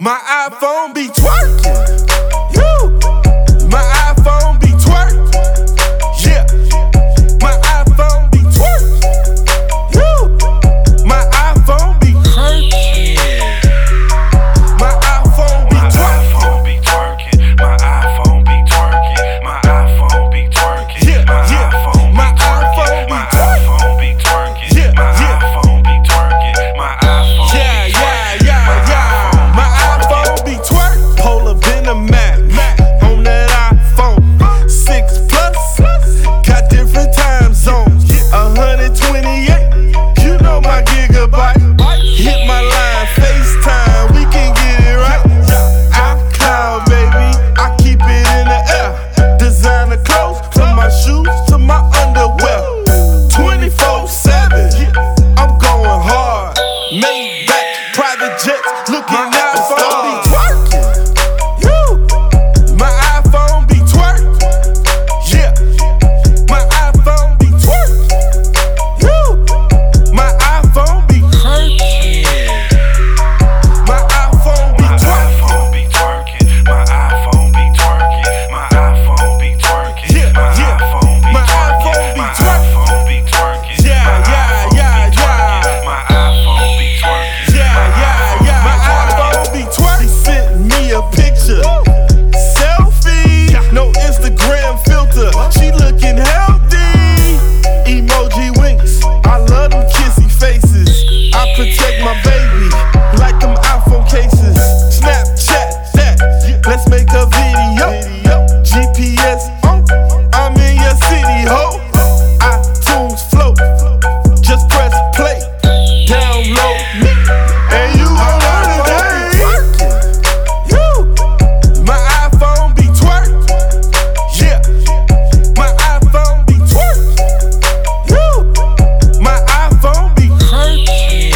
My iPhone be twerking. You. My iPhone be twerking. Yeah. My iPhone be twerking. You. My iPhone be hurting. My iPhone be twerking. My iPhone be twerking. My iPhone be twerking. Yeah, my yeah. iPhone My be iPhone twerking. be My twerking. iPhone be twerking. Yeah, My yeah. iPhone be twerking. My iPhone Yeah, be yeah, twerking. yeah, yeah. My iPhone be twerk. Polar been a Mac on that iPhone. 6 plus, got different time zones. 128, you know my gigabyte. Hit my line, FaceTime, we can get it right. iCloud, baby, I keep it in the air. Designer clothes, from my shoes to my underwear. 24/7, I'm going hard. Made back, private jets, looking out for me. Twerking. You. My iPhone be twerking. Yeah. My iPhone be twerking. You. My iPhone be hurting. My iPhone be My twerking. iPhone be twerking. My iPhone be twerking. My iPhone be twerking. Yeah, My yeah. iPhone be My twerking. iPhone be My twerking. iPhone be twerking. Yeah, My yeah, iPhone yeah, be yeah. twerking. My iPhone be twerking. Yeah, yeah, yeah. My iPhone be twerking. She sent me a picture. Selfie. No Instagram filter. She looking healthy. Emoji winks. I love them kissy faces. I protect my baby like them iPhone cases. Snapchat that. Let's make a video. GPS. I'm in your city, ho. iTunes float. Just press play. Download me. And you gon' learn today. You. My iPhone be twerking. Yeah. My iPhone be twerking. You. My iPhone be hurting.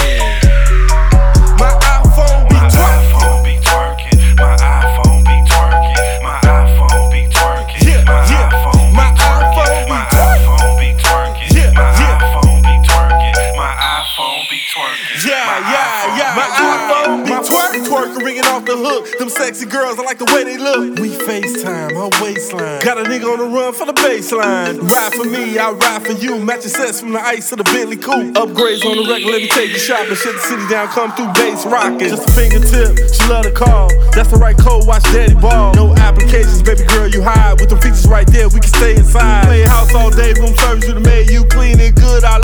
My iPhone be My twerking. iPhone be twerking. My iPhone be twerking. My iPhone be twerking. Yeah, My yeah. iPhone My be iPhone twerking. be My twerking. iPhone be twerking. Yeah, My yeah. iPhone be twerking. My iPhone be twerking. Yeah, yeah, yeah. My iPhone be twerking, ringing off the hook. Them sexy girls, I like the way they look. We FaceTime, her waistline. Got a nigga on the run for the baseline. Ride for me, I ride for you. Matching sets from the ice to the Bentley coupe. Upgrades on the record, let me take you shopping. Shut the city down, come through bass rocking. Just a fingertip, she love to call. That's the right code, watch daddy ball. No applications, baby girl, you hide. With them features right there, we can stay inside. Play house all day, room service, you the maid, you clean it good. I